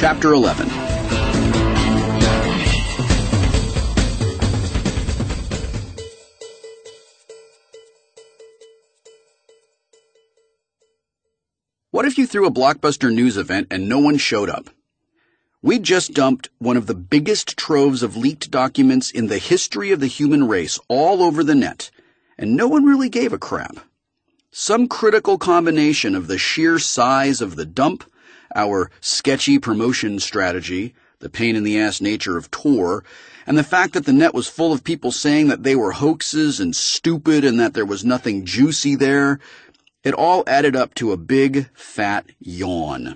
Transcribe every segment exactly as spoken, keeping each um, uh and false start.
Chapter eleven. What if you threw a blockbuster news event and no one showed up? We just dumped one of the biggest troves of leaked documents in the history of the human race all over the net, and no one really gave a crap. Some critical combination of the sheer size of the dump, our sketchy promotion strategy, the pain-in-the-ass nature of Tor, and the fact that the net was full of people saying that they were hoaxes and stupid and that there was nothing juicy there, it all added up to a big, fat yawn.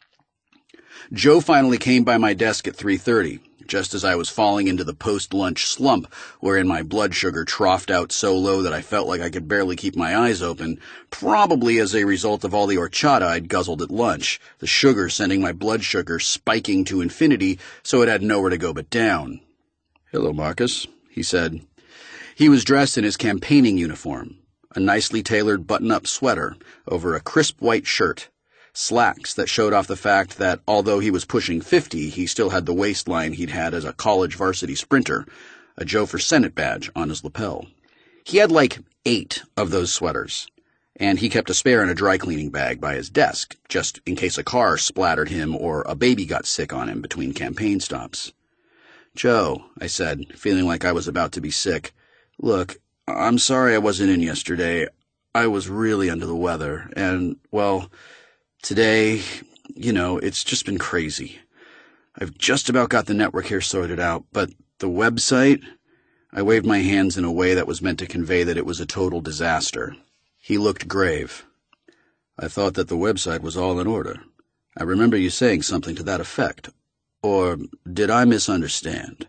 Joe finally came by my desk at three thirty, just as I was falling into the post-lunch slump, wherein my blood sugar troughed out so low that I felt like I could barely keep my eyes open, probably as a result of all the horchata I'd guzzled at lunch, the sugar sending my blood sugar spiking to infinity so it had nowhere to go but down. "Hello, Marcus," he said. He was dressed in his campaigning uniform, a nicely tailored button-up sweater over a crisp white shirt, slacks that showed off the fact that although he was pushing fifty, he still had the waistline he'd had as a college varsity sprinter, a Joe for Senate badge on his lapel. He had like eight of those sweaters, and he kept a spare in a dry cleaning bag by his desk, just in case a car splattered him or a baby got sick on him between campaign stops. "Joe," I said, feeling like I was about to be sick, "look, I'm sorry I wasn't in yesterday. I was really under the weather, and, well, today, you know, it's just been crazy. I've just about got the network here sorted out, but the website..." I waved my hands in a way that was meant to convey that it was a total disaster. He looked grave. "I thought that the website was all in order. I remember you saying something to that effect. Or did I misunderstand?"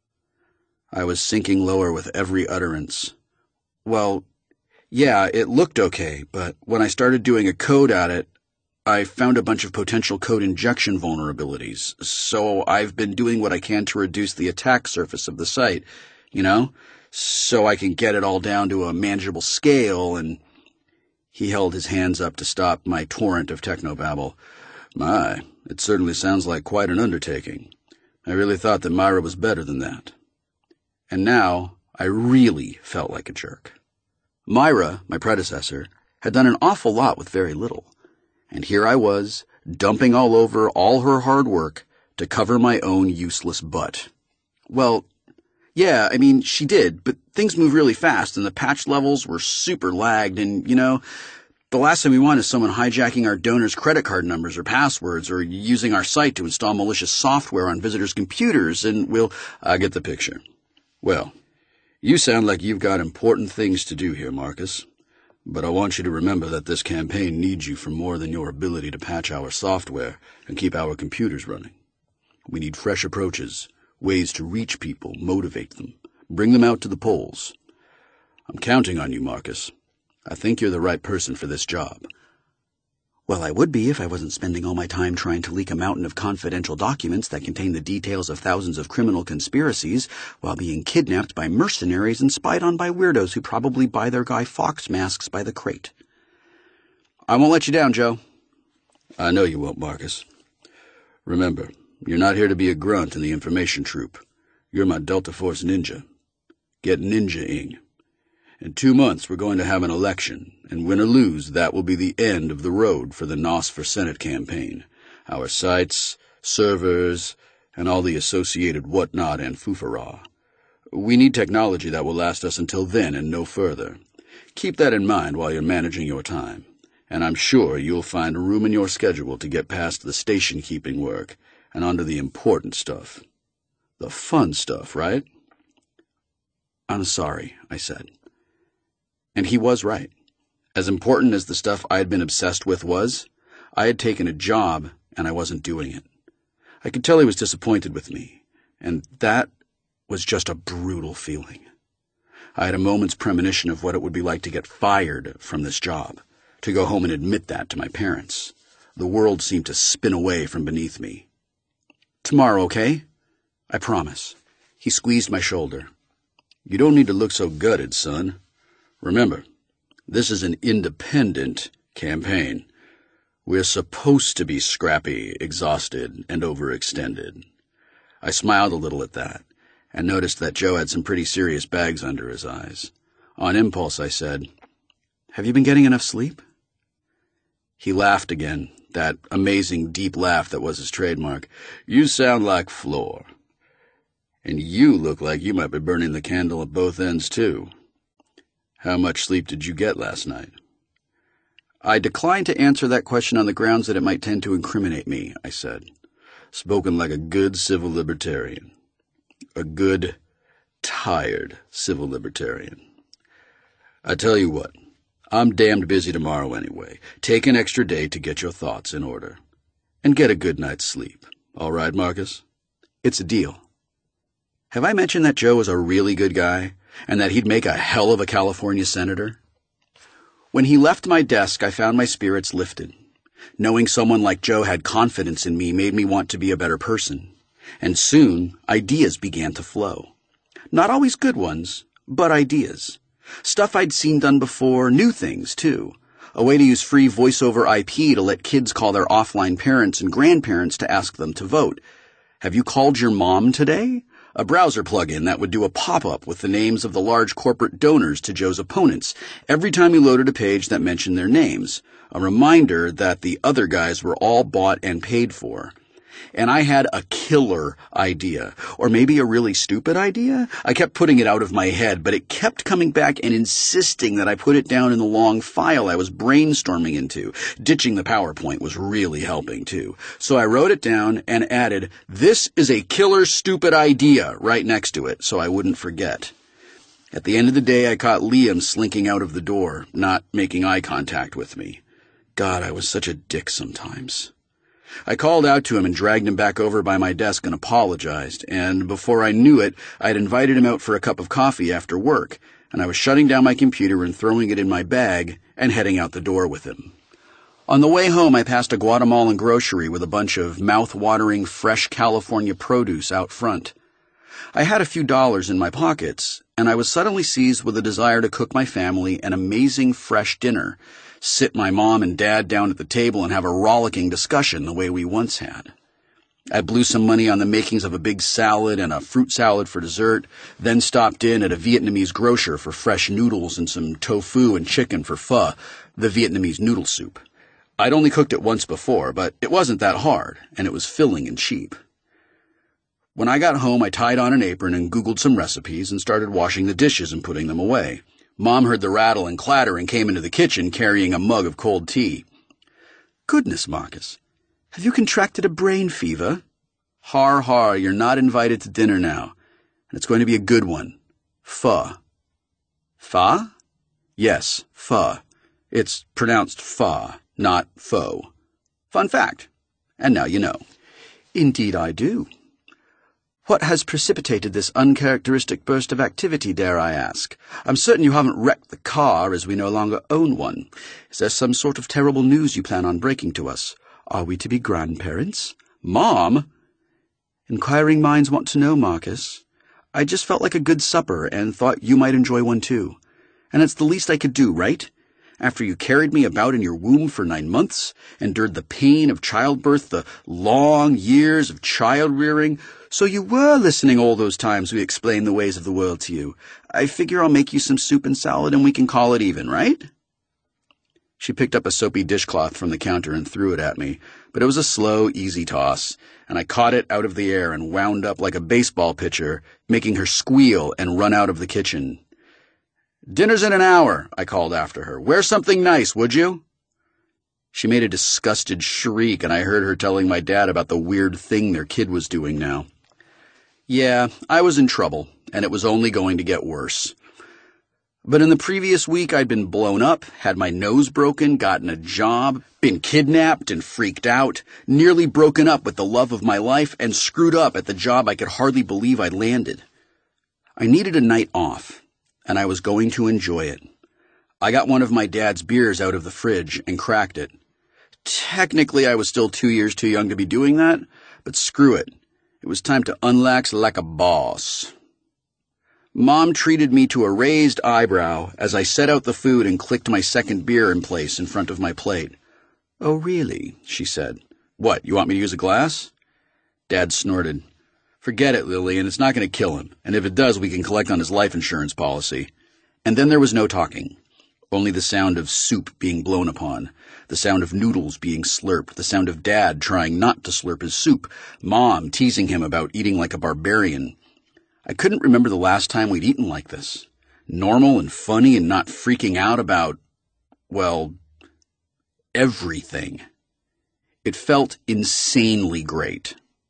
I was sinking lower with every utterance. "Well, yeah, it looked okay, but when I started doing a code at it, I found a bunch of potential code injection vulnerabilities, so I've been doing what I can to reduce the attack surface of the site, you know, so I can get it all down to a manageable scale," and he held his hands up to stop my torrent of technobabble. "My, it certainly sounds like quite an undertaking. I really thought that Myra was better than that." And now I really felt like a jerk. Myra, my predecessor, had done an awful lot with very little. And here I was, dumping all over all her hard work to cover my own useless butt. Well, yeah, I mean, she did, but things move really fast, and the patch levels were super lagged, and, you know, the last thing we want is someone hijacking our donors' credit card numbers or passwords, or using our site to install malicious software on visitors' computers, and we'll... I get the picture. Well, you sound like you've got important things to do here, Marcus. But I want you to remember that this campaign needs you for more than your ability to patch our software and keep our computers running. We need fresh approaches, ways to reach people, motivate them, bring them out to the polls. I'm counting on you, Marcus. I think you're the right person for this job. Well, I would be if I wasn't spending all my time trying to leak a mountain of confidential documents that contain the details of thousands of criminal conspiracies while being kidnapped by mercenaries and spied on by weirdos who probably buy their Guy Fawkes masks by the crate. I won't let you down, Joe. I know you won't, Marcus. Remember, you're not here to be a grunt in the information troop. You're my Delta Force ninja. Get ninja-ing. In two months, we're going to have an election, and win or lose, that will be the end of the road for the N O S for Senate campaign. Our sites, servers, and all the associated whatnot and foofara. We need technology that will last us until then and no further. Keep that in mind while you're managing your time, and I'm sure you'll find room in your schedule to get past the station-keeping work and onto the important stuff. The fun stuff, right? I'm sorry, I said. And he was right. As important as the stuff I had been obsessed with was, I had taken a job and I wasn't doing it. I could tell he was disappointed with me, and that was just a brutal feeling. I had a moment's premonition of what it would be like to get fired from this job, to go home and admit that to my parents. The world seemed to spin away from beneath me. Tomorrow, okay? I promise. He squeezed my shoulder. You don't need to look so gutted, son. Remember, this is an independent campaign. We're supposed to be scrappy, exhausted, and overextended. I smiled a little at that, and noticed that Joe had some pretty serious bags under his eyes. On impulse, I said, "Have you been getting enough sleep?" He laughed again, that amazing deep laugh that was his trademark. "You sound like Floor. And you look like you might be burning the candle at both ends, too. How much sleep did you get last night?" "I declined to answer that question on the grounds that it might tend to incriminate me," I said. Spoken like a good civil libertarian. A good, tired civil libertarian. "I tell you what, I'm damned busy tomorrow anyway. Take an extra day to get your thoughts in order. And get a good night's sleep. All right, Marcus?" "It's a deal." Have I mentioned that Joe was a really good guy, and that he'd make a hell of a California senator? When he left my desk, I found my spirits lifted. Knowing someone like Joe had confidence in me made me want to be a better person. And soon, ideas began to flow. Not always good ones, but ideas. Stuff I'd seen done before, new things, too. A way to use free voice-over I P to let kids call their offline parents and grandparents to ask them to vote. Have you called your mom today? A browser plugin that would do a pop-up with the names of the large corporate donors to Joe's opponents every time he loaded a page that mentioned their names. A reminder that the other guys were all bought and paid for. And I had a killer idea, or maybe a really stupid idea. I kept putting it out of my head, but it kept coming back and insisting that I put it down in the long file I was brainstorming into. Ditching the PowerPoint was really helping, too. So I wrote it down and added, "This is a killer stupid idea," right next to it, so I wouldn't forget. At the end of the day, I caught Liam slinking out of the door, not making eye contact with me. God, I was such a dick sometimes. I called out to him and dragged him back over by my desk and apologized, and before I knew it, I had invited him out for a cup of coffee after work, and I was shutting down my computer and throwing it in my bag and heading out the door with him. On the way home, I passed a Guatemalan grocery with a bunch of mouth-watering, fresh California produce out front. I had a few dollars in my pockets, and I was suddenly seized with a desire to cook my family an amazing fresh dinner, sit my mom and dad down at the table and have a rollicking discussion the way we once had. I blew some money on the makings of a big salad and a fruit salad for dessert, then stopped in at a Vietnamese grocer for fresh noodles and some tofu and chicken for pho, the Vietnamese noodle soup. I'd only cooked it once before, but it wasn't that hard, and it was filling and cheap. When I got home, I tied on an apron and Googled some recipes and started washing the dishes and putting them away. Mom heard the rattle and clatter and came into the kitchen carrying a mug of cold tea. "Goodness, Marcus, have you contracted a brain fever?" "Har har, you're not invited to dinner now, and it's going to be a good one. Pho." "Pho?" "Yes, pho. It's pronounced pho, not pho. Fun fact. And now you know." "Indeed I do. What has precipitated this uncharacteristic burst of activity, dare I ask? I'm certain you haven't wrecked the car, as we no longer own one. Is there some sort of terrible news you plan on breaking to us? Are we to be grandparents?" "Mom?" "Inquiring minds want to know, Marcus. I just felt like a good supper and thought you might enjoy one too. And it's the least I could do, right? After you carried me about in your womb for nine months, endured the pain of childbirth, the long years of child-rearing, so you were listening all those times we explained the ways of the world to you. I figure I'll make you some soup and salad and we can call it even, right?" She picked up a soapy dishcloth from the counter and threw it at me, but it was a slow, easy toss, and I caught it out of the air and wound up like a baseball pitcher, making her squeal and run out of the kitchen. "Dinner's in an hour," I called after her. "Wear something nice, would you?" She made a disgusted shriek, and I heard her telling my dad about the weird thing their kid was doing now. Yeah, I was in trouble, and it was only going to get worse. But in the previous week, I'd been blown up, had my nose broken, gotten a job, been kidnapped and freaked out, nearly broken up with the love of my life, and screwed up at the job I could hardly believe I'd landed. I needed a night off, and I was going to enjoy it. I got one of my dad's beers out of the fridge and cracked it. Technically, I was still two years too young to be doing that, but screw it. It was time to unlax like a boss. Mom treated me to a raised eyebrow as I set out the food and clicked my second beer in place in front of my plate. Oh, really? She said. What, you want me to use a glass? Dad snorted. Forget it, Lillian. It's not going to kill him. And if it does, we can collect on his life insurance policy. And then there was no talking. Only the sound of soup being blown upon, the sound of noodles being slurped, the sound of Dad trying not to slurp his soup, Mom teasing him about eating like a barbarian. I couldn't remember the last time we'd eaten like this. Normal and funny and not freaking out about, well, everything. It felt insanely great.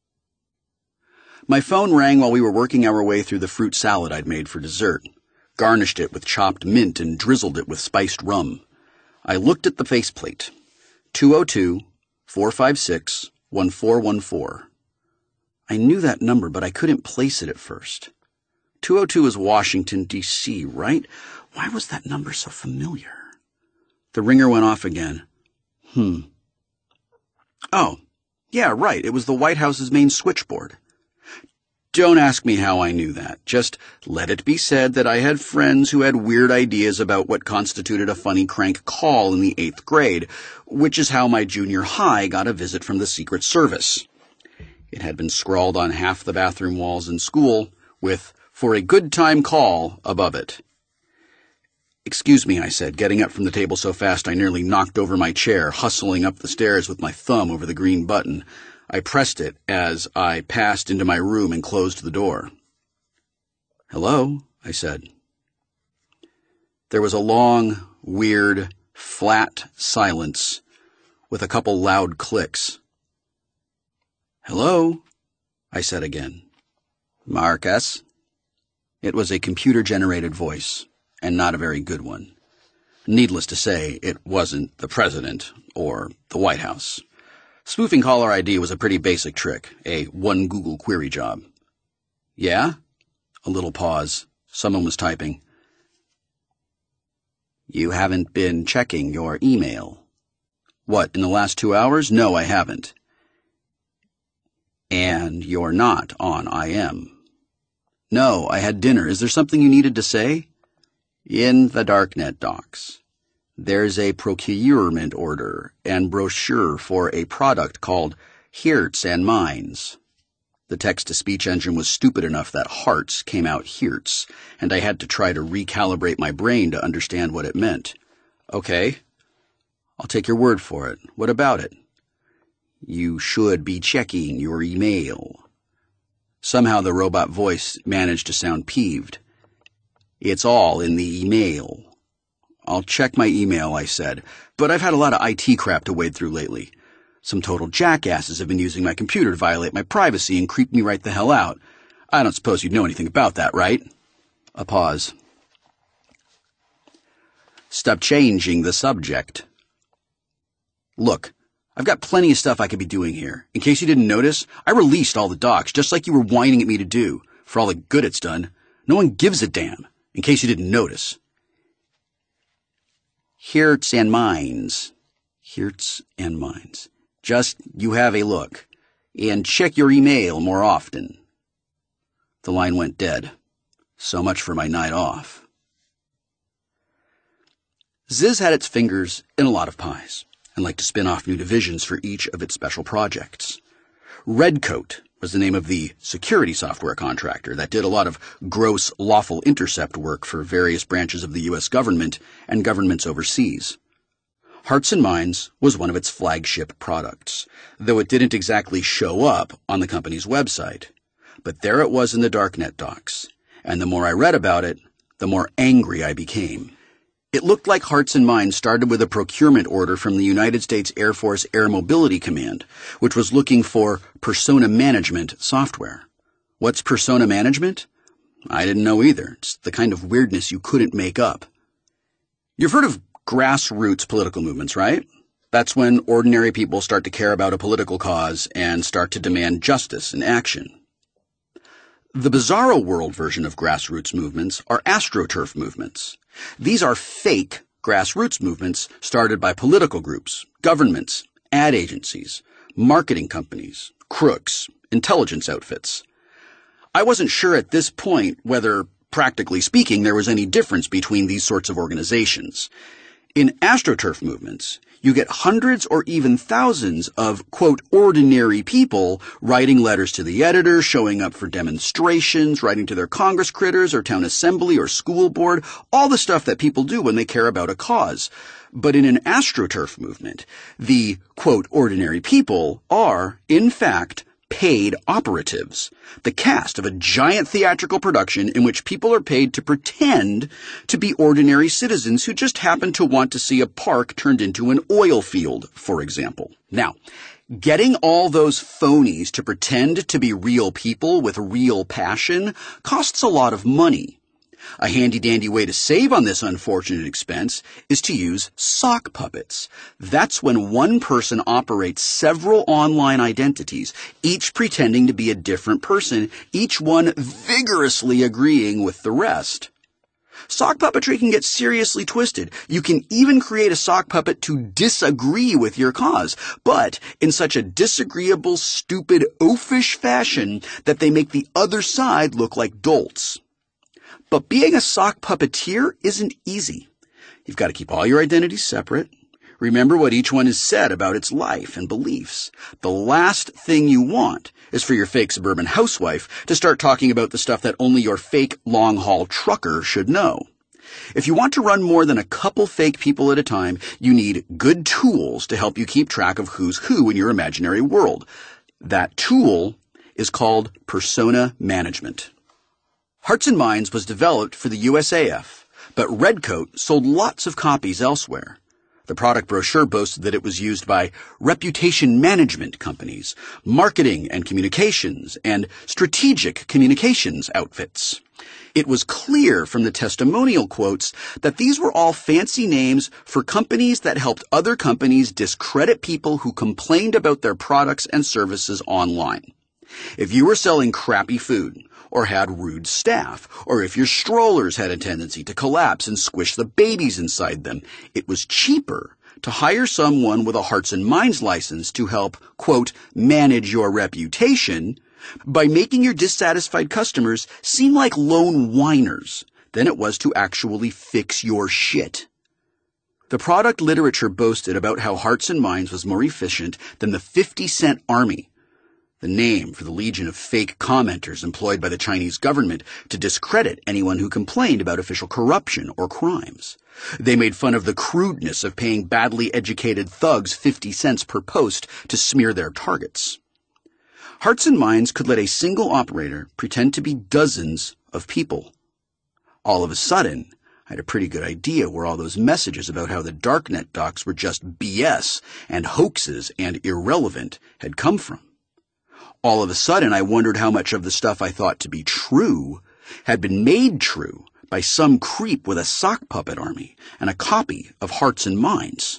My phone rang while we were working our way through the fruit salad I'd made for dessert, garnished it with chopped mint and drizzled it with spiced rum. I looked at the faceplate. two oh two, four five six, one four one four. I knew that number, but I couldn't place it at first. two oh two is Washington, D C, right? Why was that number so familiar? The ringer went off again. Hmm. Oh, yeah, right. It was the White House's main switchboard. Don't ask me how I knew that. Just let it be said that I had friends who had weird ideas about what constituted a funny crank call in the eighth grade, which is how my junior high got a visit from the Secret Service. It had been scrawled on half the bathroom walls in school with, "For a good time call," above it. Excuse me, I said, getting up from the table so fast I nearly knocked over my chair, hustling up the stairs with my thumb over the green button. I pressed it as I passed into my room and closed the door. "Hello," I said. There was a long, weird, flat silence with a couple loud clicks. "Hello," I said again. "Marcus." It was a computer-generated voice, and not a very good one. Needless to say, it wasn't the president or the White House. Spoofing caller I D was a pretty basic trick, a one Google query job. "Yeah?" A little pause. Someone was typing. "You haven't been checking your email." "What, in the last two hours? No, I haven't." "And you're not on I M." "No, I had dinner. Is there something you needed to say?" "In the Darknet docs. There's a procurement order and brochure for a product called Hearts and Minds." The text-to-speech engine was stupid enough that hearts came out Hearts, and I had to try to recalibrate my brain to understand what it meant. "Okay. I'll take your word for it. What about it?" "You should be checking your email." Somehow the robot voice managed to sound peeved. "It's all in the email." "I'll check my email," I said, "but I've had a lot of I T crap to wade through lately. Some total jackasses have been using my computer to violate my privacy and creep me right the hell out. I don't suppose you'd know anything about that, right?" A pause. "Stop changing the subject." "Look, I've got plenty of stuff I could be doing here. In case you didn't notice, I released all the docs, just like you were whining at me to do, for all the good it's done. No one gives a damn, in case you didn't notice." Hearts and Minds. Hearts and Minds. Just you have a look. And check your email more often. The line went dead. So much for my night off. Ziz had its fingers in a lot of pies, and liked to spin off new divisions for each of its special projects. Redcoat was the name of the security software contractor that did a lot of gross, lawful intercept work for various branches of the U S government and governments overseas. Hearts and Minds was one of its flagship products, though it didn't exactly show up on the company's website. But there it was in the Darknet docs, and the more I read about it, the more angry I became. It looked like Hearts and Minds started with a procurement order from the United States Air Force Air Mobility Command, which was looking for persona management software. What's persona management? I didn't know either. It's the kind of weirdness you couldn't make up. You've heard of grassroots political movements, right? That's when ordinary people start to care about a political cause and start to demand justice and action. The bizarro world version of grassroots movements are astroturf movements. These are fake grassroots movements started by political groups, governments, ad agencies, marketing companies, crooks, intelligence outfits. I wasn't sure at this point whether, practically speaking, there was any difference between these sorts of organizations. In astroturf movements, you get hundreds or even thousands of, quote, ordinary people writing letters to the editor, showing up for demonstrations, writing to their Congress critters or town assembly or school board, all the stuff that people do when they care about a cause. But in an AstroTurf movement, the, quote, ordinary people are, in fact, paid operatives, the cast of a giant theatrical production in which people are paid to pretend to be ordinary citizens who just happen to want to see a park turned into an oil field, for example. Now, getting all those phonies to pretend to be real people with real passion costs a lot of money. A handy-dandy way to save on this unfortunate expense is to use sock puppets. That's when one person operates several online identities, each pretending to be a different person, each one vigorously agreeing with the rest. Sock puppetry can get seriously twisted. You can even create a sock puppet to disagree with your cause, but in such a disagreeable, stupid, oafish fashion that they make the other side look like dolts. But being a sock puppeteer isn't easy. You've got to keep all your identities separate. Remember what each one has said about its life and beliefs. The last thing you want is for your fake suburban housewife to start talking about the stuff that only your fake long-haul trucker should know. If you want to run more than a couple fake people at a time, you need good tools to help you keep track of who's who in your imaginary world. That tool is called persona management. Hearts and Minds was developed for the U S A F, but Redcoat sold lots of copies elsewhere. The product brochure boasted that it was used by reputation management companies, marketing and communications, and strategic communications outfits. It was clear from the testimonial quotes that these were all fancy names for companies that helped other companies discredit people who complained about their products and services online. If you were selling crappy food, or had rude staff, or if your strollers had a tendency to collapse and squish the babies inside them, it was cheaper to hire someone with a Hearts and Minds license to help, quote, manage your reputation by making your dissatisfied customers seem like lone whiners than it was to actually fix your shit. The product literature boasted about how Hearts and Minds was more efficient than the fifty cent Army, the name for the legion of fake commenters employed by the Chinese government to discredit anyone who complained about official corruption or crimes. They made fun of the crudeness of paying badly educated thugs fifty cents per post to smear their targets. Hearts and Minds could let a single operator pretend to be dozens of people. All of a sudden, I had a pretty good idea where all those messages about how the darknet docs were just B S and hoaxes and irrelevant had come from. All of a sudden, I wondered how much of the stuff I thought to be true had been made true by some creep with a sock puppet army and a copy of Hearts and Minds.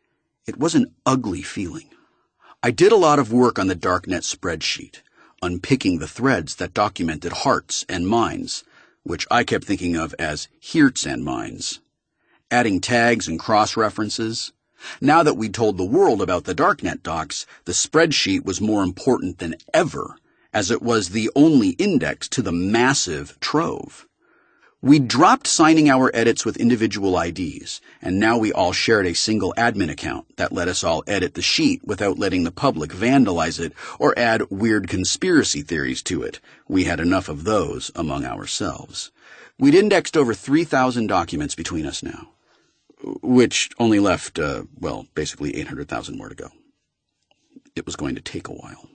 It was an ugly feeling. I did a lot of work on the darknet spreadsheet, unpicking the threads that documented Hearts and Minds, which I kept thinking of as Hearts and Minds, adding tags and cross-references. Now that we'd told the world about the darknet docs, the spreadsheet was more important than ever, as it was the only index to the massive trove. We'd dropped signing our edits with individual I Ds, and now we all shared a single admin account that let us all edit the sheet without letting the public vandalize it or add weird conspiracy theories to it. We had enough of those among ourselves. We'd indexed over three thousand documents between us now, which only left, uh, well, basically eight hundred thousand more to go. It was going to take a while.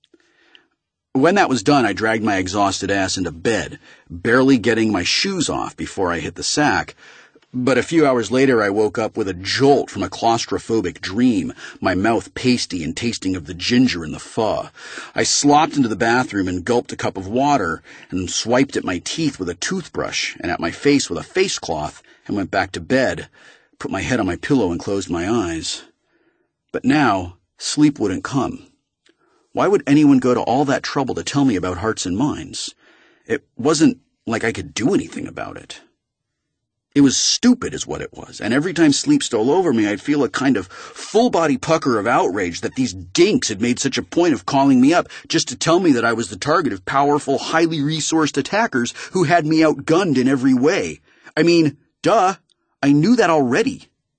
When that was done, I dragged my exhausted ass into bed, barely getting my shoes off before I hit the sack. But a few hours later, I woke up with a jolt from a claustrophobic dream, my mouth pasty and tasting of the ginger in the pho. I slopped into the bathroom and gulped a cup of water and swiped at my teeth with a toothbrush and at my face with a face cloth and went back to bed, put my head on my pillow and closed my eyes. But now, sleep wouldn't come. Why would anyone go to all that trouble to tell me about Hearts and Minds? It wasn't like I could do anything about it. It was stupid is what it was, and every time sleep stole over me, I'd feel a kind of full-body pucker of outrage that these dinks had made such a point of calling me up just to tell me that I was the target of powerful, highly resourced attackers who had me outgunned in every way. I mean, duh, I knew that already.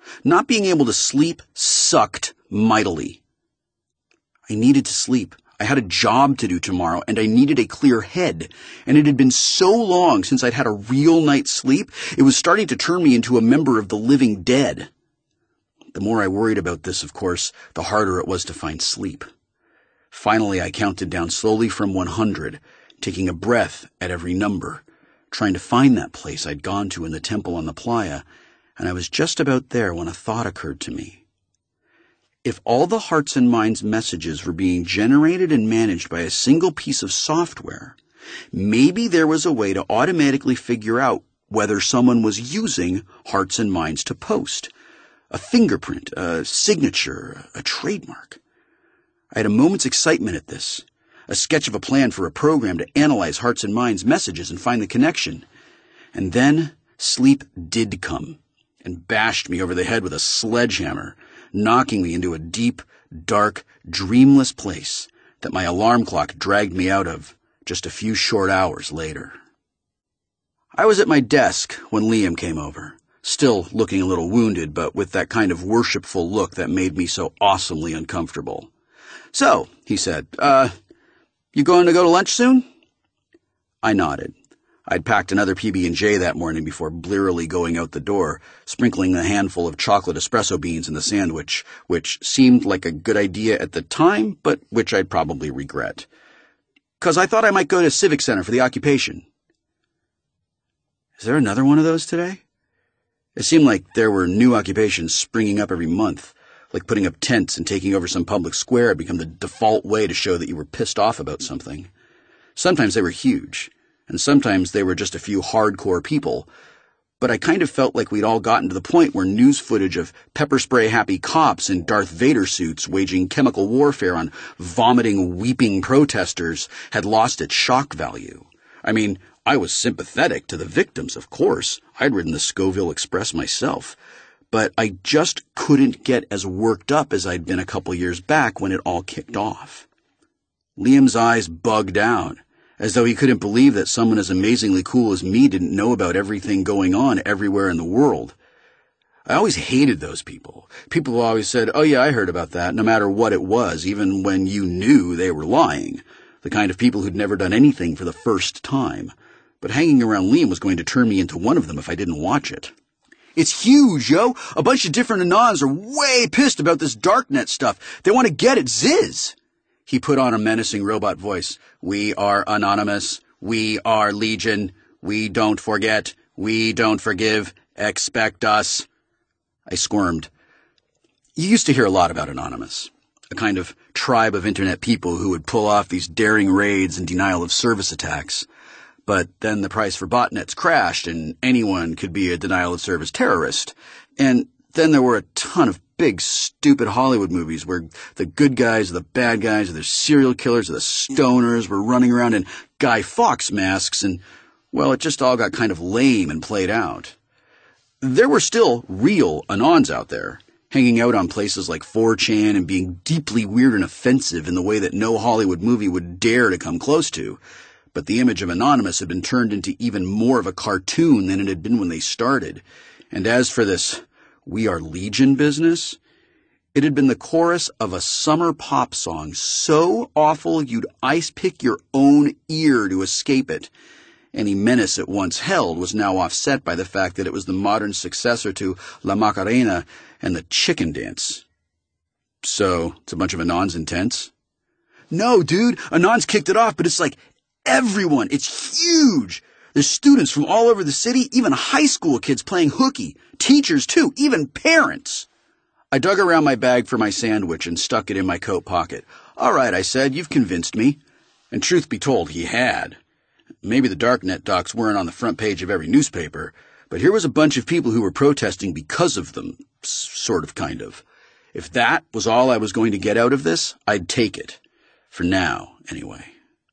Not being able to sleep sucked mightily. I needed to sleep. I had a job to do tomorrow, and I needed a clear head. And it had been so long since I'd had a real night's sleep, it was starting to turn me into a member of the living dead. The more I worried about this, of course, the harder it was to find sleep. Finally, I counted down slowly from one hundred, taking a breath at every number, trying to find that place I'd gone to in the temple on the playa, and I was just about there when a thought occurred to me. If all the hearts and minds messages were being generated and managed by a single piece of software, maybe there was a way to automatically figure out whether someone was using hearts and minds to post. A fingerprint, a signature, a trademark. I had a moment's excitement at this, a sketch of a plan for a program to analyze hearts and minds messages and find the connection. And then sleep did come and bashed me over the head with a sledgehammer, knocking me into a deep, dark, dreamless place that my alarm clock dragged me out of just a few short hours later. I was at my desk when Liam came over, still looking a little wounded, but with that kind of worshipful look that made me so awesomely uncomfortable. "So," he said, uh, you going to go to lunch soon?" I nodded. I'd packed another P B and J that morning before blearily going out the door, sprinkling a handful of chocolate espresso beans in the sandwich, which seemed like a good idea at the time, but which I'd probably regret. 'Cause I thought I might go to Civic Center for the occupation. Is there another one of those today? It seemed like there were new occupations springing up every month, like putting up tents and taking over some public square had become the default way to show that you were pissed off about something. Sometimes they were huge, and sometimes they were just a few hardcore people, but I kind of felt like we'd all gotten to the point where news footage of pepper spray happy cops in Darth Vader suits waging chemical warfare on vomiting, weeping protesters had lost its shock value. I mean, I was sympathetic to the victims, of course. I'd ridden the Scoville Express myself, but I just couldn't get as worked up as I'd been a couple years back when it all kicked off. Liam's eyes bugged out, as though he couldn't believe that someone as amazingly cool as me didn't know about everything going on everywhere in the world. I always hated those people. People who always said, "Oh yeah, I heard about that," no matter what it was, even when you knew they were lying. The kind of people who'd never done anything for the first time. But hanging around Liam was going to turn me into one of them if I didn't watch it. "It's huge, yo! A bunch of different Anons are way pissed about this darknet stuff. They want to get at Ziz." He put on a menacing robot voice. "We are anonymous. We are Legion. We don't forget. We don't forgive. Expect us." I squirmed. You used to hear a lot about Anonymous, a kind of tribe of internet people who would pull off these daring raids and denial of service attacks. But then the price for botnets crashed, and anyone could be a denial-of-service terrorist. And then there were a ton of big, stupid Hollywood movies where the good guys or the bad guys or the serial killers or the stoners were running around in Guy Fawkes masks, and, well, it just all got kind of lame and played out. There were still real Anons out there, hanging out on places like four chan and being deeply weird and offensive in the way that no Hollywood movie would dare to come close to. But the image of Anonymous had been turned into even more of a cartoon than it had been when they started. And as for this "We Are Legion" business, it had been the chorus of a summer pop song so awful you'd ice-pick your own ear to escape it. Any menace it once held was now offset by the fact that it was the modern successor to La Macarena and the Chicken Dance. So, it's a bunch of Anons in tents? No, dude, Anons kicked it off, but it's like everyone. It's huge. There's students from all over the city, even high school kids playing hooky. Teachers, too, even parents. I dug around my bag for my sandwich and stuck it in my coat pocket. "All right," I said, "you've convinced me." And truth be told, he had. Maybe the darknet docs weren't on the front page of every newspaper, but here was a bunch of people who were protesting because of them, sort of, kind of. If that was all I was going to get out of this, I'd take it. For now, anyway.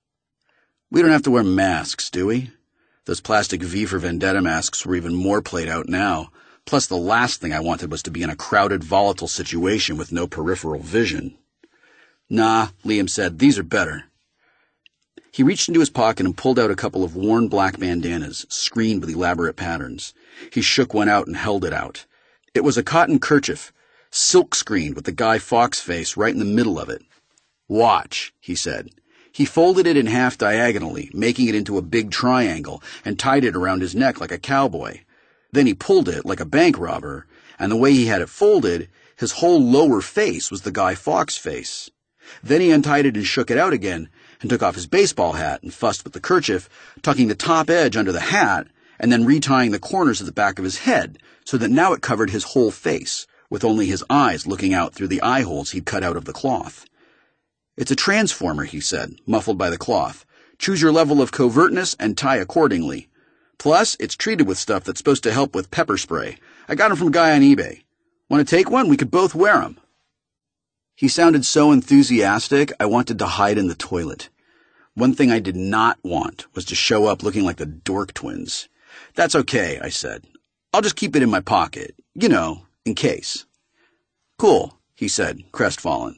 We don't have to wear masks, do we? Those plastic V for Vendetta masks were even more played out now. Plus, the last thing I wanted was to be in a crowded, volatile situation with no peripheral vision. "Nah," Liam said, "these are better." He reached into his pocket and pulled out a couple of worn black bandanas, screened with elaborate patterns. He shook one out and held it out. It was a cotton kerchief, silk-screened with the Guy Fawkes face right in the middle of it. "Watch," he said. He folded it in half diagonally, making it into a big triangle, and tied it around his neck like a cowboy. Then he pulled it like a bank robber, and the way he had it folded, his whole lower face was the Guy Fawkes face. Then he untied it and shook it out again, and took off his baseball hat and fussed with the kerchief, tucking the top edge under the hat, and then retying the corners of the back of his head, so that now it covered his whole face, with only his eyes looking out through the eye holes he'd cut out of the cloth. "It's a transformer," he said, muffled by the cloth. "Choose your level of covertness and tie accordingly. Plus, it's treated with stuff that's supposed to help with pepper spray. I got 'em from a guy on eBay. Want to take one? We could both wear 'em." He sounded so enthusiastic, I wanted to hide in the toilet. One thing I did not want was to show up looking like the Dork Twins. "That's okay," I said. "I'll just keep it in my pocket, you know, in case." "Cool," he said, crestfallen.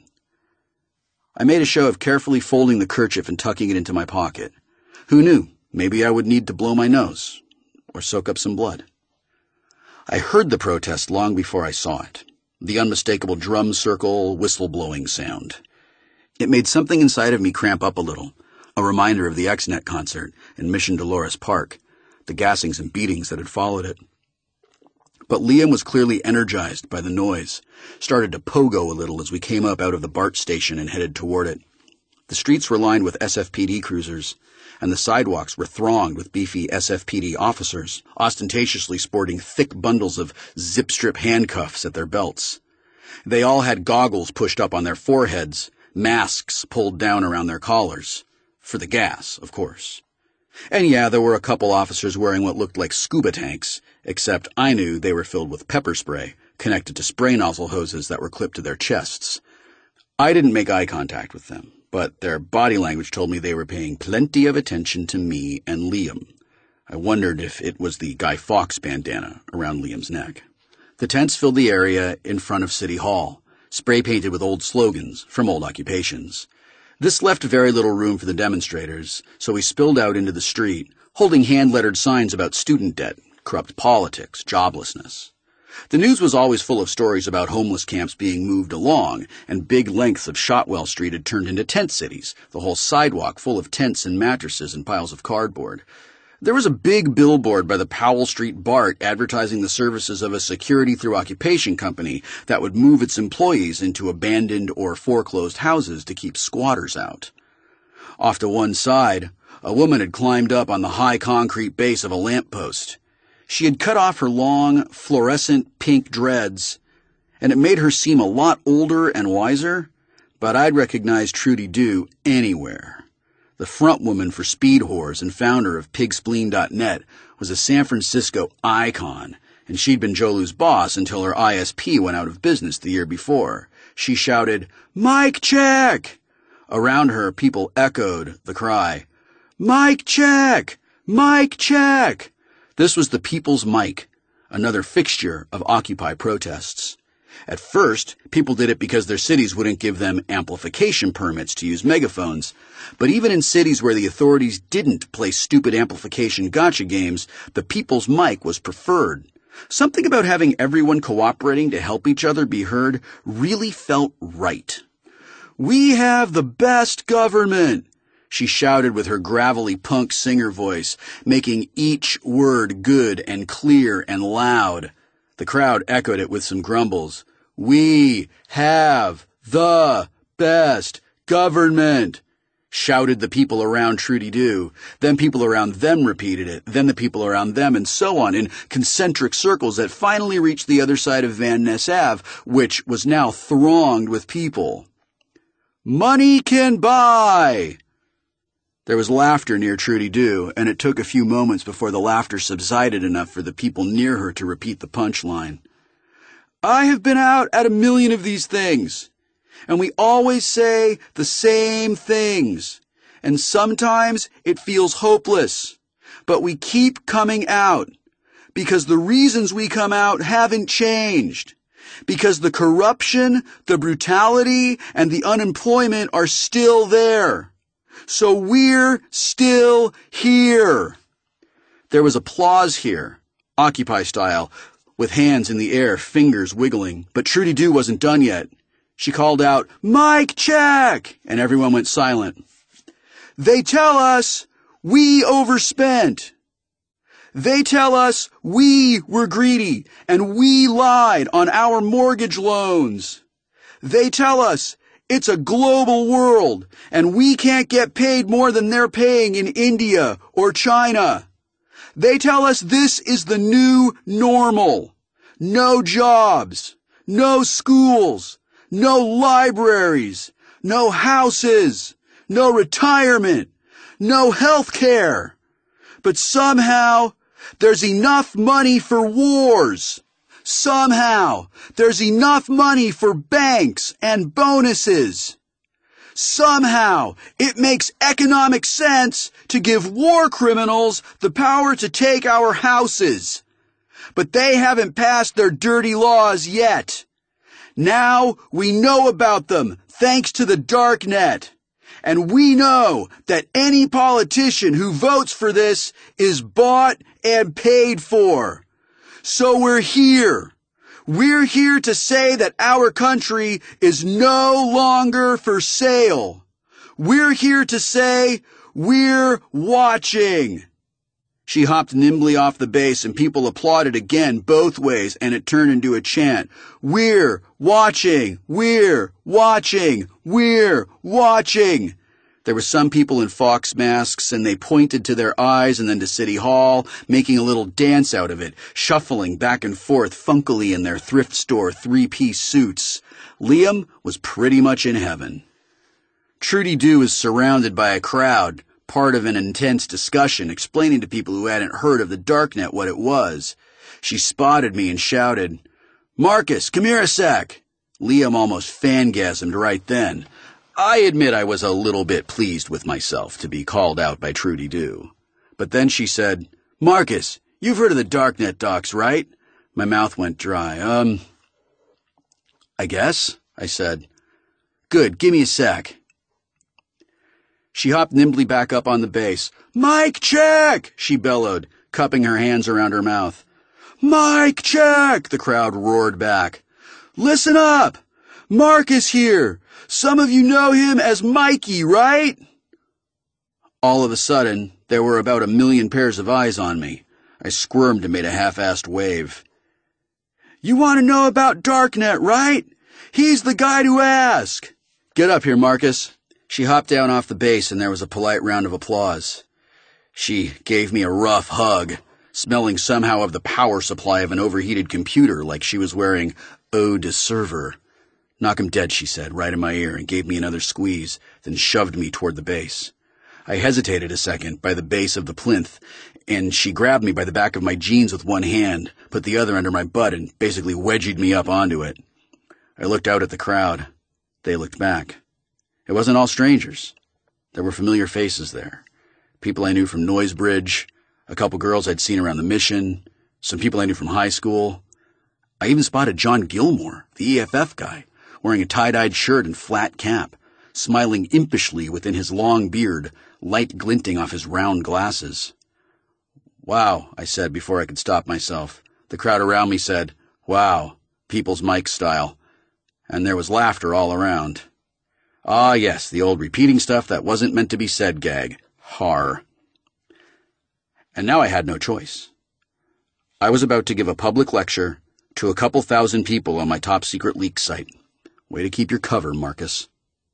I made a show of carefully folding the kerchief and tucking it into my pocket. Who knew? Maybe I would need to blow my nose, or soak up some blood. I heard the protest long before I saw it. The unmistakable drum circle, whistle-blowing sound. It made something inside of me cramp up a little, a reminder of the X-Net concert in Mission Dolores Park, the gassings and beatings that had followed it. But Liam was clearly energized by the noise, started to pogo a little as we came up out of the BART station and headed toward it. The streets were lined with S F P D cruisers, and the sidewalks were thronged with beefy S F P D officers, ostentatiously sporting thick bundles of zip-strip handcuffs at their belts. They all had goggles pushed up on their foreheads, masks pulled down around their collars. For the gas, of course. And yeah, there were a couple officers wearing what looked like scuba tanks, except I knew they were filled with pepper spray, connected to spray nozzle hoses that were clipped to their chests. I didn't make eye contact with them, but their body language told me they were paying plenty of attention to me and Liam. I wondered if it was the Guy Fawkes bandana around Liam's neck. The tents filled the area in front of City Hall, spray-painted with old slogans from old occupations. This left very little room for the demonstrators, so we spilled out into the street, holding hand-lettered signs about student debt, corrupt politics, joblessness. The news was always full of stories about homeless camps being moved along, and big lengths of Shotwell Street had turned into tent cities, the whole sidewalk full of tents and mattresses and piles of cardboard. There was a big billboard by the Powell Street BART advertising the services of a security through occupation company that would move its employees into abandoned or foreclosed houses to keep squatters out. Off to one side, a woman had climbed up on the high concrete base of a lamppost. She had cut off her long, fluorescent pink dreads, and it made her seem a lot older and wiser, but I'd recognize Trudy Dew anywhere. The front woman for Speed Whores and founder of pig spleen dot net was a San Francisco icon, and she'd been Jolu's boss until her I S P went out of business the year before. She shouted, "Mic check!" Around her, people echoed the cry, "Mic check! Mic check!" This was the People's Mic, another fixture of Occupy protests. At first, people did it because their cities wouldn't give them amplification permits to use megaphones. But even in cities where the authorities didn't play stupid amplification gotcha games, the People's Mic was preferred. Something about having everyone cooperating to help each other be heard really felt right. "We have the best government," she shouted with her gravelly punk singer voice, making each word good and clear and loud. The crowd echoed it with some grumbles. "We have the best government," shouted the people around Trudy Dew. Then people around them repeated it, then the people around them, and so on, in concentric circles that finally reached the other side of Van Ness Avenue, which was now thronged with people. "Money can buy!" There was laughter near Trudy Dew, and it took a few moments before the laughter subsided enough for the people near her to repeat the punchline. "I have been out at a million of these things, and we always say the same things, and sometimes it feels hopeless, but we keep coming out, because the reasons we come out haven't changed, because the corruption, the brutality, and the unemployment are still there. So we're still here." There was applause here, Occupy style, with hands in the air, fingers wiggling. But Trudy Doo wasn't done yet. She called out, "Mic check!" and everyone went silent. "They tell us we overspent. They tell us we were greedy and we lied on our mortgage loans. They tell us it's a global world and we can't get paid more than they're paying in India or China. They tell us this is the new normal. No jobs, no schools, no libraries, no houses, no retirement, no health care. But somehow there's enough money for wars. Somehow there's enough money for banks and bonuses. Somehow it makes economic sense to give war criminals the power to take our houses. But they haven't passed their dirty laws yet. Now we know about them thanks to the dark net. And we know that any politician who votes for this is bought and paid for. So we're here. We're here to say that our country is no longer for sale. We're here to say we're watching. She hopped nimbly off the base and people applauded again both ways and it turned into a chant. We're watching, we're watching, we're watching. There were some people in fox masks and they pointed to their eyes and then to City Hall, making a little dance out of it, shuffling back and forth funkily in their thrift store three-piece suits. Liam was pretty much in heaven. Trudy Doo was surrounded by a crowd, part of an intense discussion, explaining to people who hadn't heard of the darknet what it was. She spotted me and shouted, "Marcus, come here a sec." Liam almost fangasmed right then. I admit I was a little bit pleased with myself to be called out by Trudy Doo. But then she said, "Marcus, you've heard of the darknet docs, right?" My mouth went dry. Um, I guess, I said. "Good, give me a sec." She hopped nimbly back up on the base. "Mic check!" she bellowed, cupping her hands around her mouth. "Mic check!" the crowd roared back. "Listen up! Marcus here! Some of you know him as Mikey, right?" All of a sudden, there were about a million pairs of eyes on me. I squirmed and made a half-assed wave. "You want to know about Darknet, right? He's the guy to ask." "Get up here, Marcus." She hopped down off the base and there was a polite round of applause. She gave me a rough hug, smelling somehow of the power supply of an overheated computer like she was wearing eau de server. "Knock him dead," she said, right in my ear, and gave me another squeeze, then shoved me toward the base. I hesitated a second by the base of the plinth, and she grabbed me by the back of my jeans with one hand, put the other under my butt, and basically wedgied me up onto it. I looked out at the crowd. They looked back. It wasn't all strangers. There were familiar faces there. People I knew from Noisebridge, a couple girls I'd seen around the mission, some people I knew from high school. I even spotted John Gilmore, the E F F guy, wearing a tie-dyed shirt and flat cap, smiling impishly within his long beard, light glinting off his round glasses. "Wow," I said before I could stop myself. The crowd around me said, "Wow," People's Mike style, and there was laughter all around. Ah, yes, the old repeating stuff that wasn't meant to be said gag. Har. And now I had no choice. I was about to give a public lecture to a couple thousand people on my top-secret leak site. Way to keep your cover, Marcus.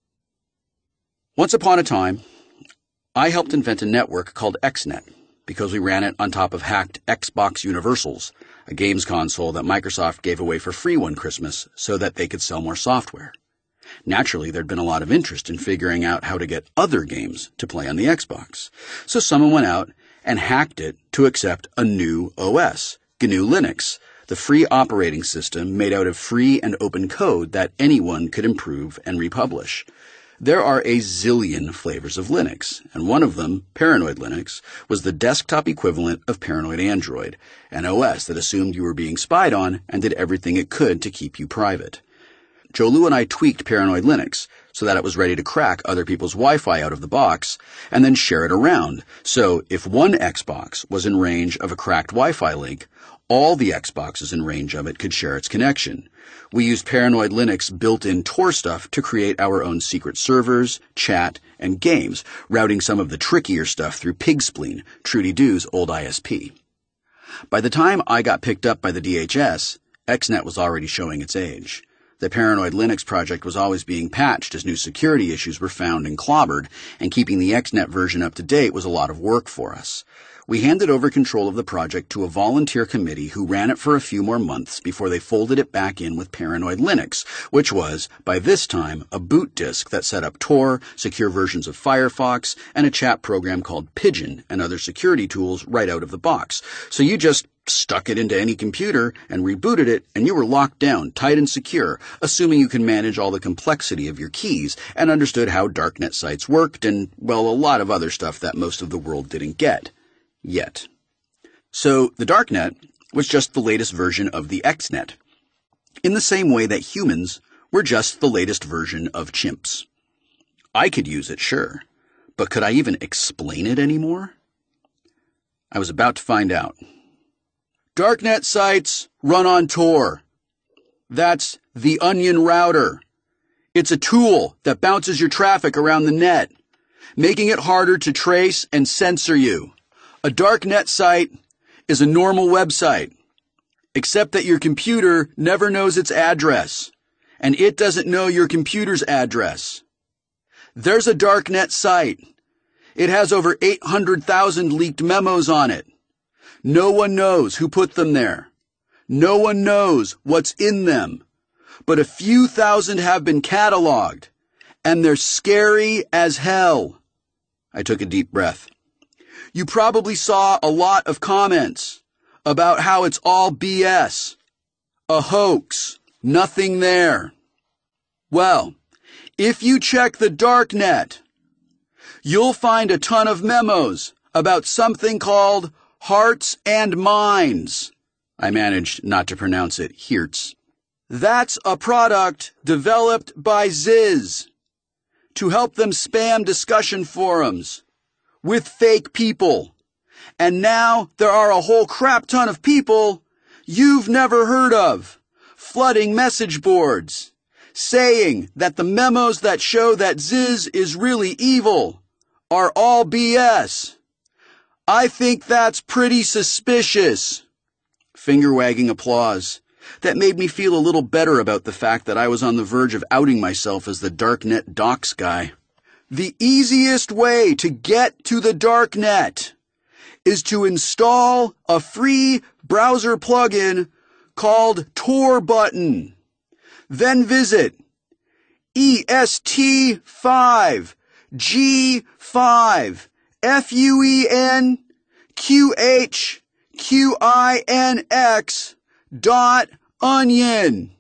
Once upon a time, I helped invent a network called XNet because we ran it on top of hacked Xbox Universals, a games console that Microsoft gave away for free one Christmas so that they could sell more software. Naturally, there'd been a lot of interest in figuring out how to get other games to play on the Xbox. So someone went out and hacked it to accept a new O S, G N U Linux, the free operating system made out of free and open code that anyone could improve and republish. There are a zillion flavors of Linux, and one of them, Paranoid Linux, was the desktop equivalent of Paranoid Android, an O S that assumed you were being spied on and did everything it could to keep you private. Jolu and I tweaked Paranoid Linux so that it was ready to crack other people's Wi-Fi out of the box and then share it around. So if one Xbox was in range of a cracked Wi-Fi link, All the Xboxes in range of it could share its connection. We used Paranoid Linux built-in Tor stuff to create our own secret servers, chat, and games, routing some of the trickier stuff through Pigspleen, Trudy Doo's old I S P. By the time I got picked up by the D H S, X net was already showing its age. The Paranoid Linux project was always being patched as new security issues were found and clobbered, and keeping the X net version up to date was a lot of work for us. We handed over control of the project to a volunteer committee who ran it for a few more months before they folded it back in with Paranoid Linux, which was, by this time, a boot disk that set up Tor, secure versions of Firefox, and a chat program called Pigeon and other security tools right out of the box. So you just stuck it into any computer and rebooted it, and you were locked down, tight and secure, assuming you can manage all the complexity of your keys and understood how darknet sites worked and, well, a lot of other stuff that most of the world didn't get. Yet. So the darknet was just the latest version of the X net, in the same way that humans were just the latest version of chimps. I could use it, sure, but could I even explain it anymore? I was about to find out. Darknet sites run on Tor. That's the Onion router. It's a tool that bounces your traffic around the net, making it harder to trace and censor you. A darknet site is a normal website, except that your computer never knows its address, and it doesn't know your computer's address. There's a darknet site. It has over eight hundred thousand leaked memos on it. No one knows who put them there. No one knows what's in them. But a few thousand have been cataloged, and they're scary as hell. I took a deep breath. You probably saw a lot of comments about how it's all B S, a hoax, nothing there. Well, if you check the darknet, you'll find a ton of memos about something called Hearts and Minds. I managed not to pronounce it Hearts. That's a product developed by Ziz to help them spam discussion forums with fake people. And now there are a whole crap ton of people you've never heard of flooding message boards, saying that the memos that show that Ziz is really evil are all B S. I think that's pretty suspicious. Finger-wagging applause. That made me feel a little better about the fact that I was on the verge of outing myself as the darknet docs guy. The easiest way to get to the darknet is to install a free browser plugin called Tor Button. Then visit E S T five G five F U E N Q H Q I N X dot onion.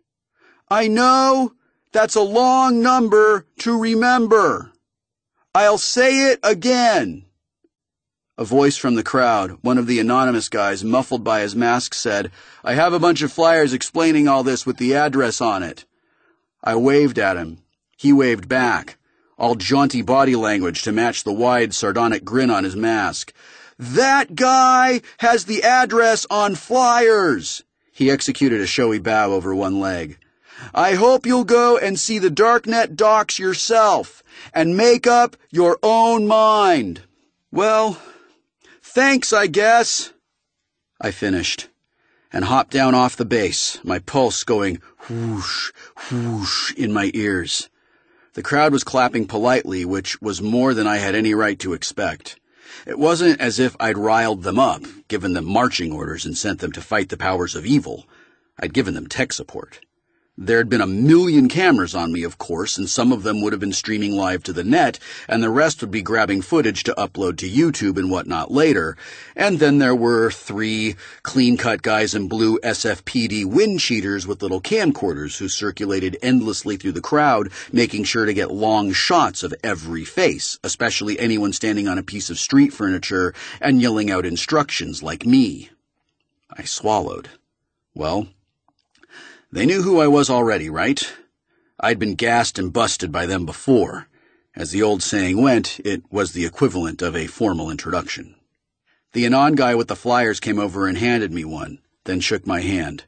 I know that's a long number to remember. I'll say it again. A voice from the crowd, one of the anonymous guys muffled by his mask, said, I have a bunch of flyers explaining all this with the address on it. I waved at him. He waved back, all jaunty body language to match the wide, sardonic grin on his mask. That guy has the address on flyers. He executed a showy bow over one leg. I hope you'll go and see the darknet docs yourself and make up your own mind. Well, thanks, I guess. I finished and hopped down off the base, my pulse going whoosh, whoosh in my ears. The crowd was clapping politely, which was more than I had any right to expect. It wasn't as if I'd riled them up, given them marching orders, and sent them to fight the powers of evil. I'd given them tech support. There'd been a million cameras on me, of course, and some of them would have been streaming live to the net, and the rest would be grabbing footage to upload to YouTube and whatnot later. And then there were three clean-cut guys in blue S F P D wind cheaters with little camcorders who circulated endlessly through the crowd, making sure to get long shots of every face, especially anyone standing on a piece of street furniture and yelling out instructions like me. I swallowed. Well, they knew who I was already, right? I'd been gassed and busted by them before. As the old saying went, it was the equivalent of a formal introduction. The Anon guy with the flyers came over and handed me one, then shook my hand.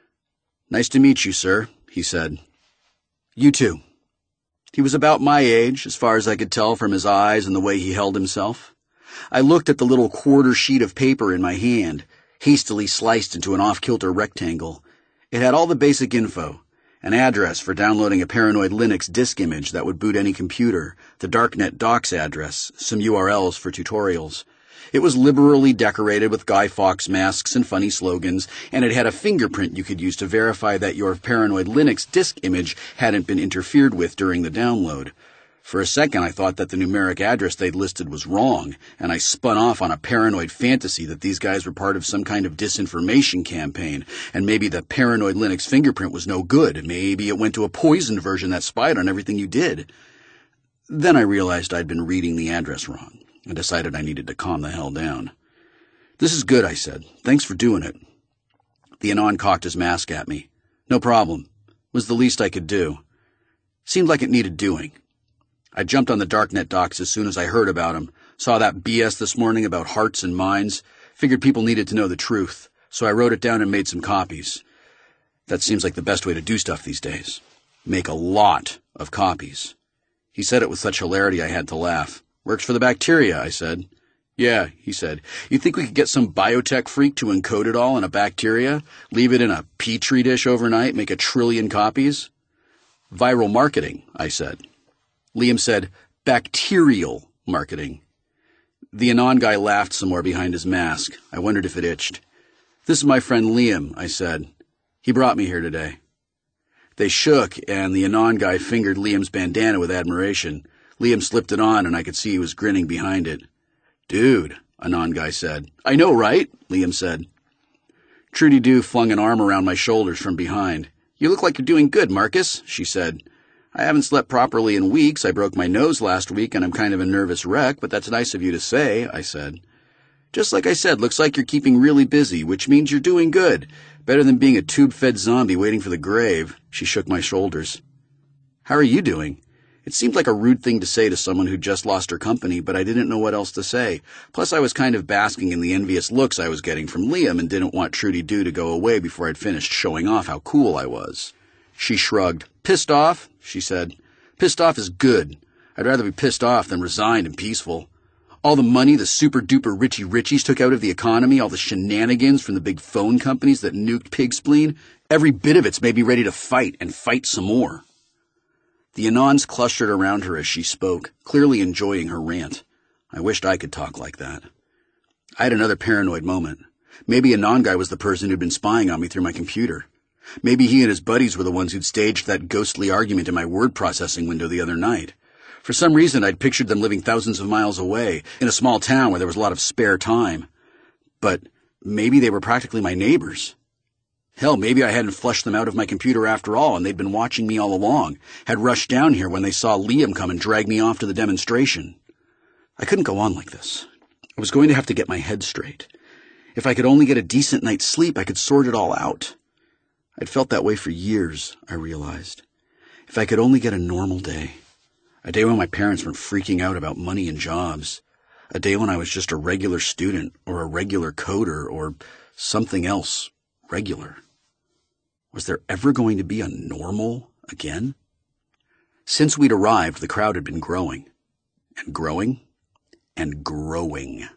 "Nice to meet you, sir," he said. "You too." He was about my age, as far as I could tell from his eyes and the way he held himself. I looked at the little quarter sheet of paper in my hand, hastily sliced into an off-kilter rectangle. It had all the basic info: an address for downloading a Paranoid Linux disk image that would boot any computer, the Darknet docs address, some U R Ls for tutorials. It was liberally decorated with Guy Fawkes masks and funny slogans, and it had a fingerprint you could use to verify that your Paranoid Linux disk image hadn't been interfered with during the download. For a second, I thought that the numeric address they'd listed was wrong, and I spun off on a paranoid fantasy that these guys were part of some kind of disinformation campaign, and maybe the Paranoid Linux fingerprint was no good. Maybe it went to a poisoned version that spied on everything you did. Then I realized I'd been reading the address wrong, and decided I needed to calm the hell down. "This is good," I said. "Thanks for doing it." The Anon cocked his mask at me. "No problem. It was the least I could do. Seemed like it needed doing. I jumped on the Darknet docs as soon as I heard about him, saw that B S this morning about hearts and minds, figured people needed to know the truth, so I wrote it down and made some copies. That seems like the best way to do stuff these days. Make a lot of copies." He said it with such hilarity I had to laugh. "Works for the bacteria," I said. "Yeah," he said. "You think we could get some biotech freak to encode it all in a bacteria, leave it in a petri dish overnight, make a trillion copies?" "Viral marketing," I said. Liam said, "Bacterial marketing." The Anon guy laughed some more behind his mask. I wondered if it itched. "This is my friend Liam," I said. "He brought me here today." They shook, and the Anon guy fingered Liam's bandana with admiration. Liam slipped it on, and I could see he was grinning behind it. "Dude," Anon guy said. "I know, right?" Liam said. Trudy Doo flung an arm around my shoulders from behind. "You look like you're doing good, Marcus," she said. "I haven't slept properly in weeks. I broke my nose last week, and I'm kind of a nervous wreck, but that's nice of you to say," I said. "Just like I said, looks like you're keeping really busy, which means you're doing good. Better than being a tube-fed zombie waiting for the grave." She shook my shoulders. "How are you doing?" It seemed like a rude thing to say to someone who'd just lost her company, but I didn't know what else to say. Plus, I was kind of basking in the envious looks I was getting from Liam and didn't want Trudy Doo to go away before I'd finished showing off how cool I was. She shrugged. "Pissed off?" she said. "Pissed off is good. I'd rather be pissed off than resigned and peaceful. All the money the super-duper Richie Richies took out of the economy, all the shenanigans from the big phone companies that nuked Pig Spleen, every bit of it's made me ready to fight and fight some more." The Anons clustered around her as she spoke, clearly enjoying her rant. I wished I could talk like that. I had another paranoid moment. Maybe Anon guy was the person who'd been spying on me through my computer. Maybe he and his buddies were the ones who'd staged that ghostly argument in my word processing window the other night. For some reason, I'd pictured them living thousands of miles away, in a small town where there was a lot of spare time. But maybe they were practically my neighbors. Hell, maybe I hadn't flushed them out of my computer after all, and they'd been watching me all along, had rushed down here when they saw Liam come and drag me off to the demonstration. I couldn't go on like this. I was going to have to get my head straight. If I could only get a decent night's sleep, I could sort it all out. I'd felt that way for years, I realized. If I could only get a normal day. A day when my parents weren't freaking out about money and jobs. A day when I was just a regular student, or a regular coder, or something else regular. Was there ever going to be a normal again? Since we'd arrived, the crowd had been growing, and growing, and growing.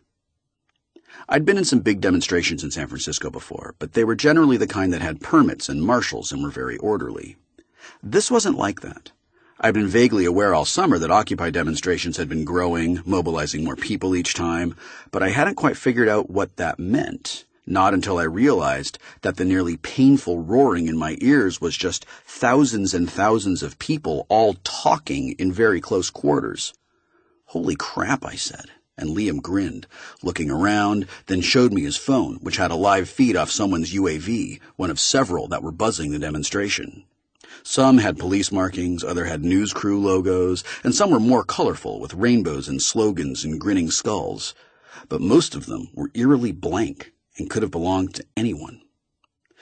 I'd been in some big demonstrations in San Francisco before, but they were generally the kind that had permits and marshals and were very orderly. This wasn't like that. I'd been vaguely aware all summer that Occupy demonstrations had been growing, mobilizing more people each time, but I hadn't quite figured out what that meant. Not until I realized that the nearly painful roaring in my ears was just thousands and thousands of people all talking in very close quarters. "Holy crap," I said, and Liam grinned, looking around, then showed me his phone, which had a live feed off someone's U A V, one of several that were buzzing the demonstration. Some had police markings, others had news crew logos, and some were more colorful with rainbows and slogans and grinning skulls. But most of them were eerily blank and could have belonged to anyone.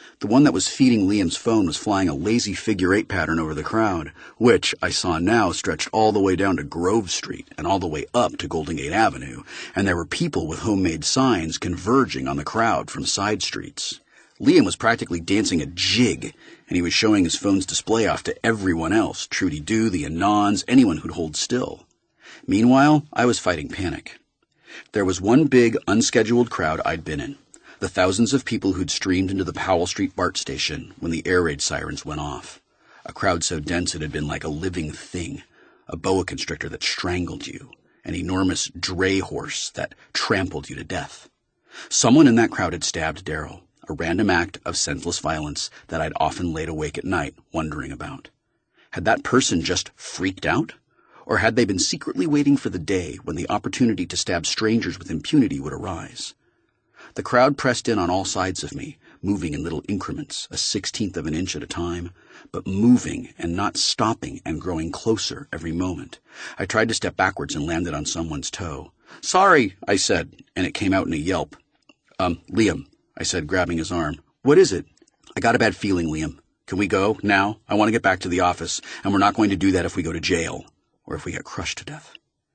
The one that was feeding Liam's phone was flying a lazy figure-eight pattern over the crowd, which, I saw now, stretched all the way down to Grove Street and all the way up to Golden Gate Avenue, and there were people with homemade signs converging on the crowd from side streets. Liam was practically dancing a jig, and he was showing his phone's display off to everyone else, Trudy Doo, the Anons, anyone who'd hold still. Meanwhile, I was fighting panic. There was one big, unscheduled crowd I'd been in. The thousands of people who'd streamed into the Powell Street BART station when the air raid sirens went off. A crowd so dense it had been like a living thing, a boa constrictor that strangled you, an enormous dray horse that trampled you to death. Someone in that crowd had stabbed Daryl, a random act of senseless violence that I'd often laid awake at night wondering about. Had that person just freaked out? Or had they been secretly waiting for the day when the opportunity to stab strangers with impunity would arise? The crowd pressed in on all sides of me, moving in little increments, a sixteenth of an inch at a time, but moving and not stopping and growing closer every moment. I tried to step backwards and landed on someone's toe. "Sorry," I said, and it came out in a yelp. Um, Liam, I said, grabbing his arm. "What is it?" "I got a bad feeling, Liam. Can we go, now? I want to get back to the office, and we're not going to do that if we go to jail, or if we get crushed to death."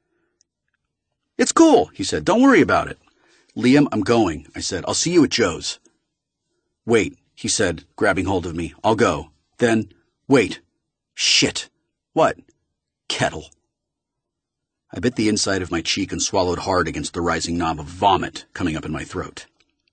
"It's cool," he said. "Don't worry about it." "Liam, I'm going," I said. "I'll see you at Joe's." "Wait," he said, grabbing hold of me. "I'll go. Then, wait. Shit." "What?" "Kettle." I bit the inside of my cheek and swallowed hard against the rising knob of vomit coming up in my throat.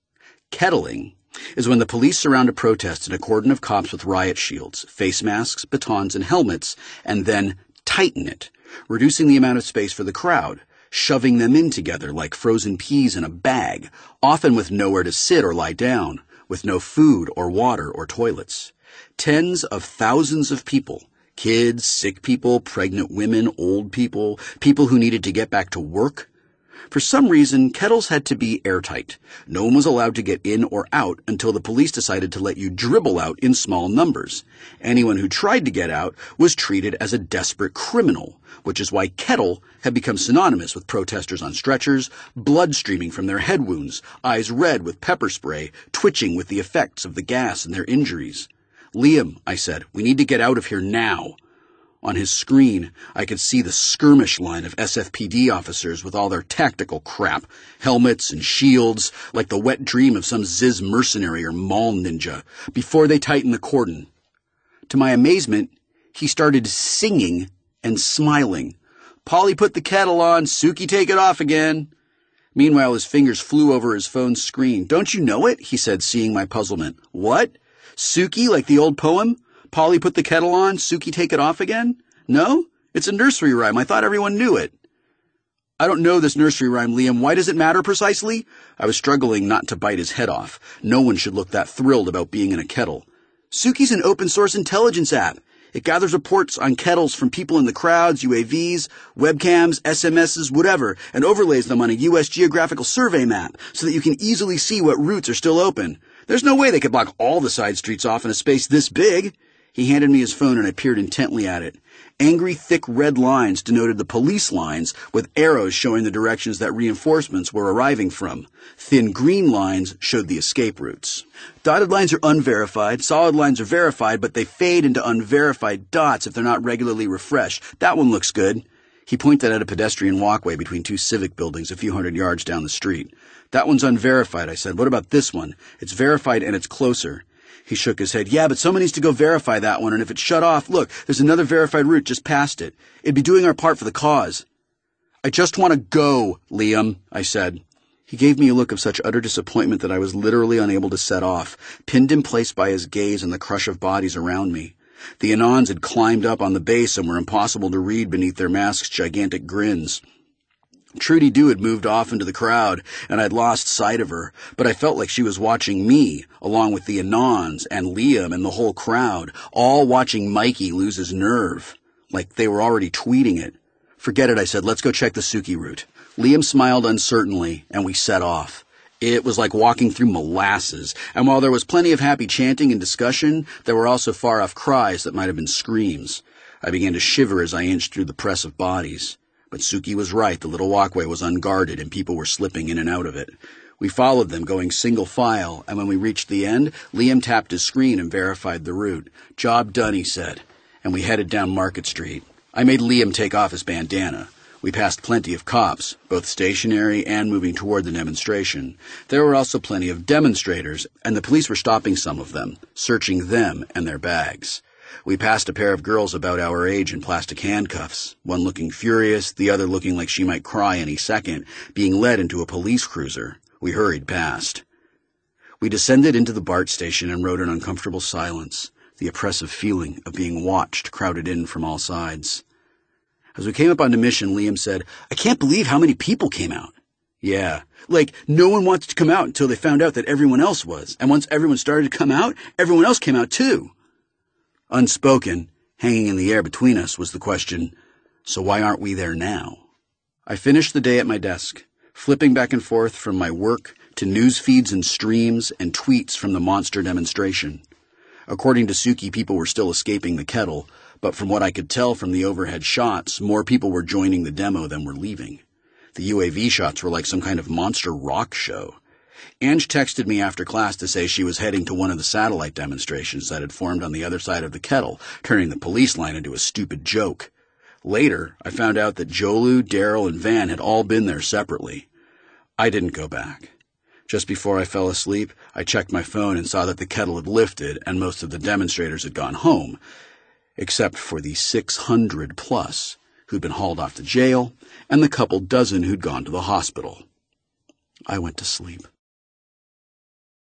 Kettling is when the police surround a protest in a cordon of cops with riot shields, face masks, batons, and helmets, and then tighten it, reducing the amount of space for the crowd, shoving them in together like frozen peas in a bag, often with nowhere to sit or lie down, with no food or water or toilets. Tens of thousands of people, kids, sick people, pregnant women, old people, people who needed to get back to work. For some reason, kettles had to be airtight. No one was allowed to get in or out until the police decided to let you dribble out in small numbers. Anyone who tried to get out was treated as a desperate criminal, which is why kettle had become synonymous with protesters on stretchers, blood streaming from their head wounds, eyes red with pepper spray, twitching with the effects of the gas and their injuries. "Liam," I said, "we need to get out of here now." On his screen, I could see the skirmish line of S F P D officers with all their tactical crap, helmets and shields, like the wet dream of some Ziz mercenary or mall ninja, before they tightened the cordon. To my amazement, he started singing and smiling. "Polly, put the kettle on. Suki, take it off again." Meanwhile, his fingers flew over his phone's screen. "Don't you know it?" he said, seeing my puzzlement. "What? Suki, like the old poem? Polly, put the kettle on. Suki, take it off again? No? It's a nursery rhyme. I thought everyone knew it." "I don't know this nursery rhyme, Liam. Why does it matter precisely?" I was struggling not to bite his head off. No one should look that thrilled about being in a kettle. "Suki's an open-source intelligence app. It gathers reports on kettles from people in the crowds, U A Vs, webcams, S M Ses, whatever, and overlays them on a U S geographical survey map so that you can easily see what routes are still open. There's no way they could block all the side streets off in a space this big." He handed me his phone and I peered intently at it. Angry, thick red lines denoted the police lines, with arrows showing the directions that reinforcements were arriving from. Thin green lines showed the escape routes. Dotted lines are unverified, solid lines are verified, but they fade into unverified dots if they're not regularly refreshed. That one looks good. He pointed at a pedestrian walkway between two civic buildings a few hundred yards down the street. "That one's unverified," I said. "What about this one? It's verified and it's closer." He shook his head. "Yeah, but someone needs to go verify that one, and if it's shut off, look, there's another verified route just past it. It'd be doing our part for the cause." "I just want to go, Liam," I said. He gave me a look of such utter disappointment that I was literally unable to set off, pinned in place by his gaze and the crush of bodies around me. The Anons had climbed up on the base and were impossible to read beneath their masks' gigantic grins. Trudy Doo had moved off into the crowd, and I'd lost sight of her, but I felt like she was watching me, along with the Anons and Liam and the whole crowd, all watching Mikey lose his nerve, like they were already tweeting it. "Forget it," I said. "Let's go check the Suki route." Liam smiled uncertainly, and we set off. It was like walking through molasses, and while there was plenty of happy chanting and discussion, there were also far-off cries that might have been screams. I began to shiver as I inched through the press of bodies. But Suki was right. The little walkway was unguarded, and people were slipping in and out of it. We followed them, going single file, and when we reached the end, Liam tapped his screen and verified the route. Job done, he said, and we headed down Market Street. I made Liam take off his bandana. We passed plenty of cops, both stationary and moving toward the demonstration. There were also plenty of demonstrators, and the police were stopping some of them, searching them and their bags. We passed a pair of girls about our age in plastic handcuffs, one looking furious, the other looking like she might cry any second, being led into a police cruiser. We hurried past. We descended into the BART station and rode in uncomfortable silence, the oppressive feeling of being watched crowded in from all sides. As we came up onto Mission, Liam said, "I can't believe how many people came out." Yeah, like no one wanted to come out until they found out that everyone else was, and once everyone started to come out, everyone else came out too. Unspoken, hanging in the air between us, was the question, so why aren't we there now? I finished the day at my desk, flipping back and forth from my work to news feeds and streams and tweets from the monster demonstration. According to Suki, people were still escaping the kettle, but from what I could tell from the overhead shots, more people were joining the demo than were leaving. The U A V shots were like some kind of monster rock show. Ange texted me after class to say she was heading to one of the satellite demonstrations that had formed on the other side of the kettle, turning the police line into a stupid joke. Later, I found out that Jolu, Daryl, and Van had all been there separately. I didn't go back. Just before I fell asleep, I checked my phone and saw that the kettle had lifted and most of the demonstrators had gone home, except for the six hundred plus who'd been hauled off to jail and the couple dozen who'd gone to the hospital. I went to sleep.